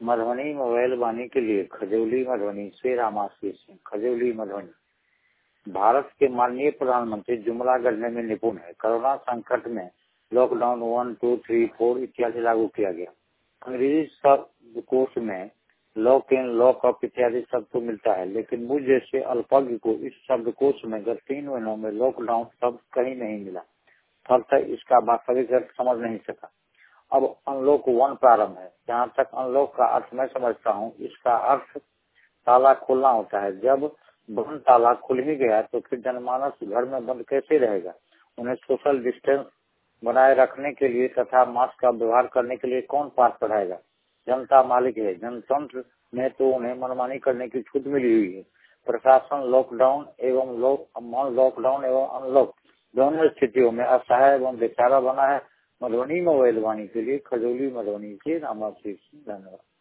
Madhubani mobile वाणी के लिए खजौली मधुबनी से रामाशीष सिंह। खजौली मधुबनी। भारत के माननीय प्रधानमंत्री जुमला गढ़ने में निपुण है। कोरोना संकट में लॉकडाउन 1, 2, 3, 4 इत्यादि लागू किया गया। अंग्रेजी शब्दकोश में लॉक इन, लॉक अप इत्यादि शब्द तो मिलता है, लेकिन मुझ जैसे अल्पज्ञ को इस शब्दकोश में गत 3 महीनों में लॉकडाउन शब्द कहीं नहीं मिला। फलतः इसका वास्तविक अर्थ समझ नहीं सका। अब अनलॉक 1 प्रारंभ है। जहाँ तक अनलॉक का अर्थ मैं समझता हूँ, इसका अर्थ ताला खोलना होता है। जब बंद ताला खुल ही गया तो फिर जनमानस घर में बंद कैसे रहेगा? उन्हें सोशल डिस्टेंस बनाए रखने के लिए तथा मास्क का व्यवहार करने के लिए कौन पाठ पढ़ाएगा? जनता मालिक है। जनतंत्र में तो उन्हें मनमानी करने की छूट मिली हुई है। प्रशासन लॉकडाउन एवं अनलॉक दोनों स्थितियों में असहाय एवं बेचारा बना है। मधुबनी मोबाइल वाणी के लिए खजौली मधुबनी से रामाशीष। धन्यवाद।